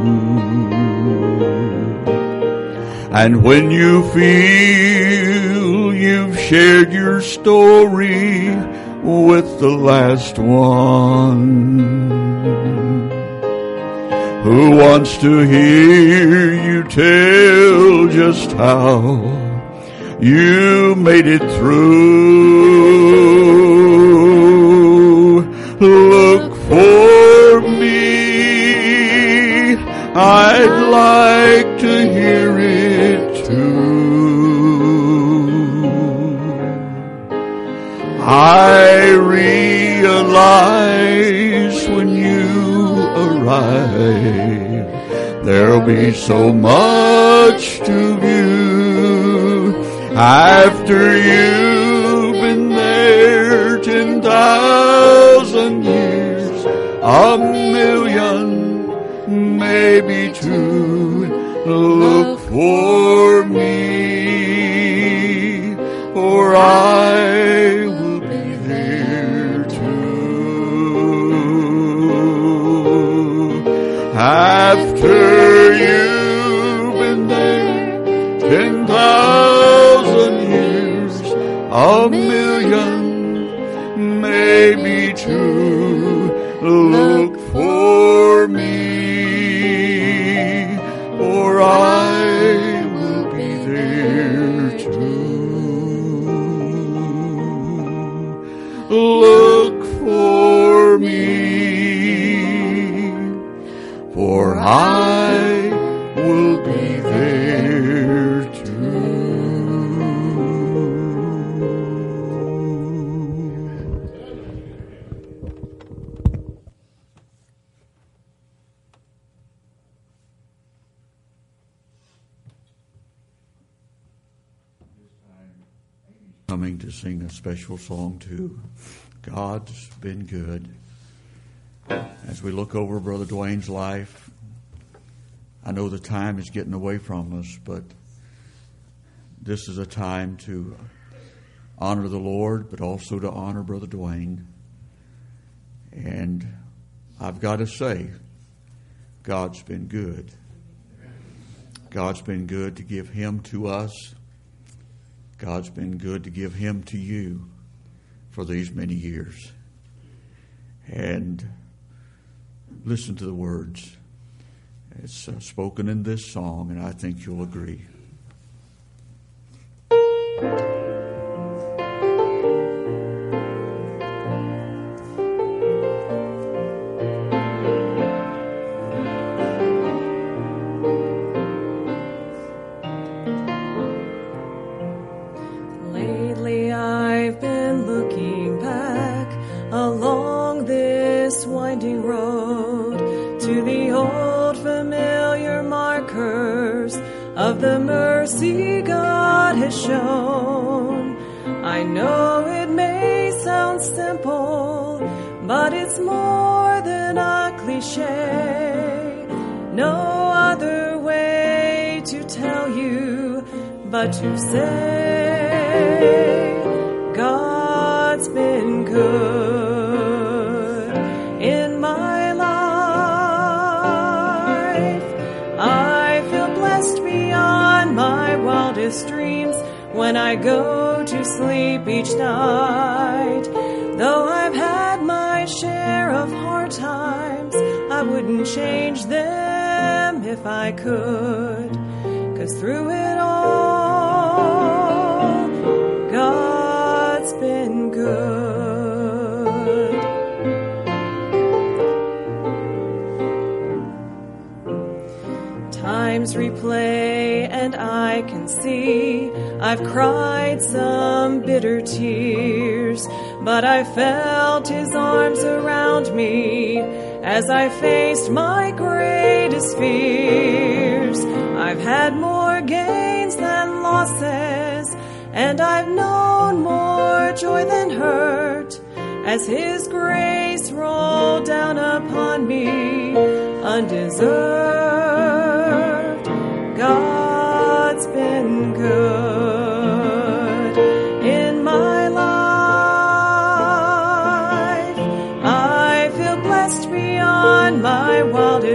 And when you feel you've shared your story with the last one who wants to hear you tell just how you made it through, look for me. I'd like to hear it too. I realize when you arrive, there'll be so much to view. After you've been there ten thousand years, a million, maybe two, look for me, or I will be there too. After you've been there ten thousand years, a million, maybe two, look for me, or I will be there too. Look for me, for I will be there too. Coming to sing a special song too. God's been good. As we look over Brother Dwayne's life, I know the time is getting away from us, but this is a time to honor the Lord, but also to honor Brother Dwayne. And I've got to say, God's been good. God's been good to give him to us. God's been good to give him to you for these many years. And listen to the words. It's uh, spoken in this song, and I think you'll agree. Lately I've been looking back along this winding road to the old familiar markers of the mercy God has shown. I know it may sound simple, but it's more than a cliche. No other way to tell you but to say God's been good in my life. I feel blessed beyond my wildest dreams when I go to sleep each night. Though I've had my share of hard times, I wouldn't change them if I could. 'Cause through it all, God's been good. Times replay and I can see I've cried some bitter tears, but I felt his arms around me as I faced my greatest fears. I've had more gains than losses, and I've known more joy than hurt as his grace rolled down upon me undeserved. God's been good in my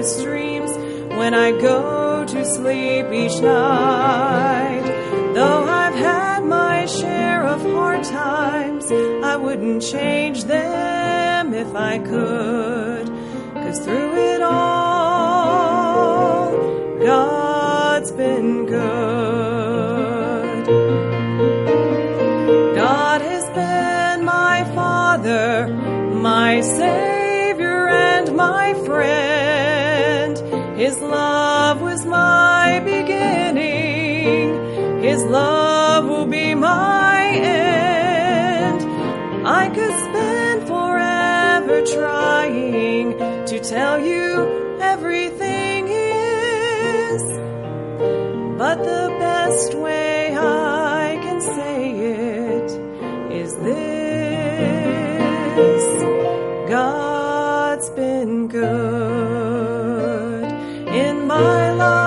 wildest dreams when I go to sleep each night. Though I've had my share of hard times, I wouldn't change them if I could. 'Cause through it all, God's been good. God has been my Father, my Savior and my friend. His love was my beginning. His love will be my end. I could spend forever trying to tell you everything He is, but the best way I can say it is this: God's been good in my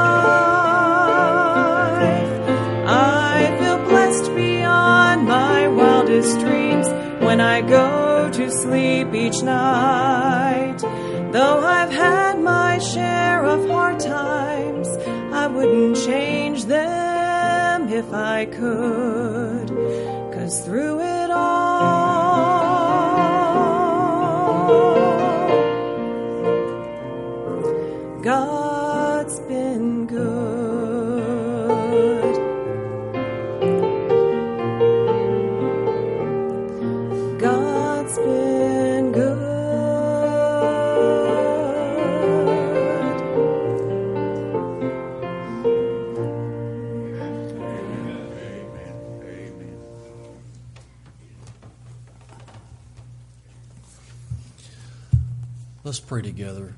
life. I feel blessed beyond my wildest dreams when I go to sleep each night. Though I've had my share of hard times, I wouldn't change them if I could. 'Cause through it all, God's been good. God's been good. Let's pray together.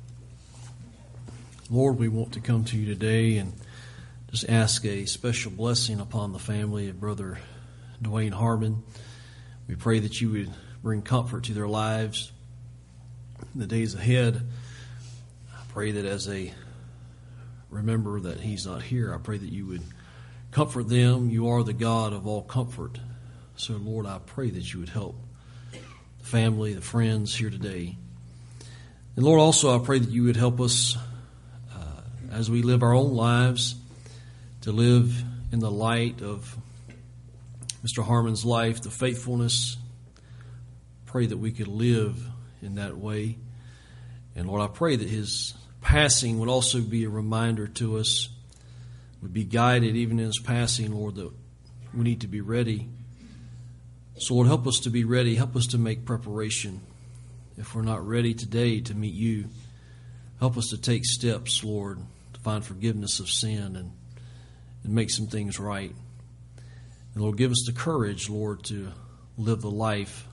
Lord, we want to come to you today and just ask a special blessing upon the family of Brother Dwayne Harmon. We pray that you would bring comfort to their lives in the days ahead. I pray that as they remember that he's not here, I pray that you would comfort them. You are the God of all comfort. So, Lord, I pray that you would help the family, the friends here today. And Lord, also I pray that you would help us uh, as we live our own lives to live in the light of Mister Harmon's life, the faithfulness. Pray that we could live in that way. And Lord, I pray that his passing would also be a reminder to us, would be guided even in his passing, Lord, that we need to be ready. So Lord, help us to be ready. Help us to make preparation. If we're not ready today to meet you, help us to take steps, Lord, to find forgiveness of sin and, and make some things right. And Lord, give us the courage, Lord, to live the life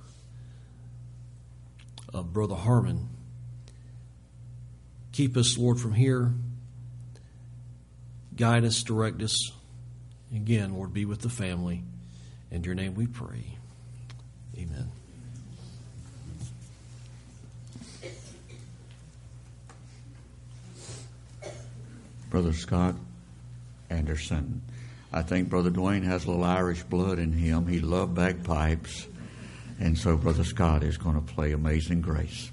of Brother Harmon. Keep us, Lord, from here. Guide us, direct us. Again, Lord, be with the family. In your name we pray. Amen. Brother Scott Anderson. I think Brother Dwayne has a little Irish blood in him. He loved bagpipes. And so Brother Scott is going to play Amazing Grace.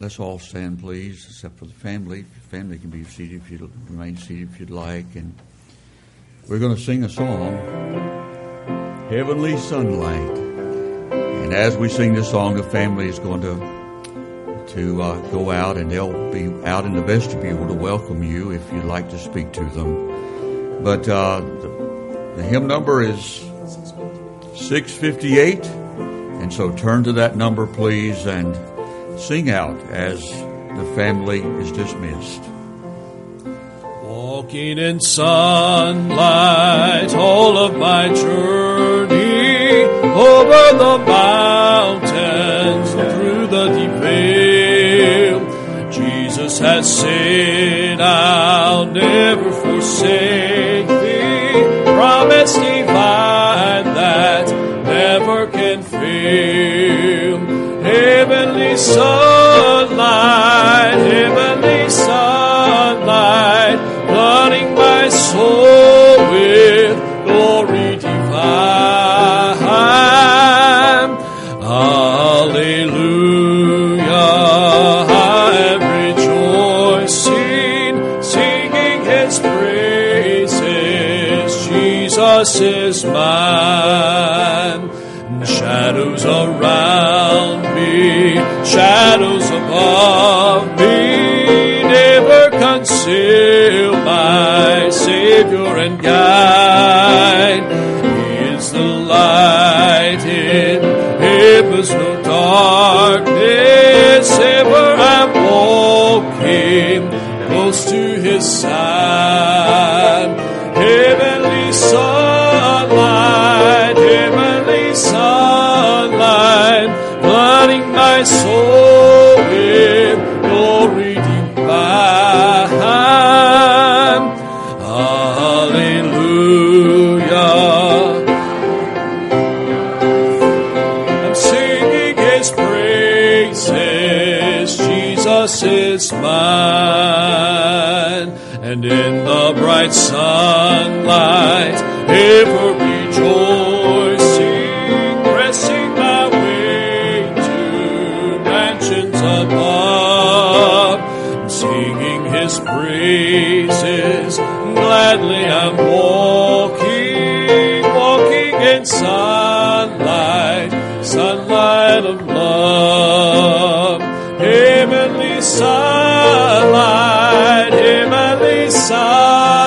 let's all stand, please, except for the family. Family can be seated if you remain seated if you'd like. And we're going to sing a song, Heavenly Sunlight. And as we sing this song, the family is going to to uh, go out, and they'll be out in the vestibule to welcome you if you'd like to speak to them. But uh, the, the hymn number is six fifty-eight, and so turn to that number, please, and sing out as the family is dismissed. Walking in sunlight all of my journey, over the mountains, through the deep vale, Jesus has said, I'll never forsake thee, promise divine that never can fail. Heavenly sunlight, heavenly sunlight, flooding my soul with glory divine. Hallelujah, I am rejoicing, singing His praises. Jesus is mine. Shadows around me, shadows above me, never conceal my Savior and guide. He is the light in heaven's no darkness, ever I'm walking close to His side. Heavenly sunlight, heavenly sunlight, flooding my soul with glory divine. Hallelujah. I'm singing His praises. Jesus is mine. And in the bright sunlight, ever rejoicing, pressing my way to mansions above, singing His praises, gladly I'm walking, walking in sunlight, sunlight of love. Heavenly sunlight, heavenly sunlight,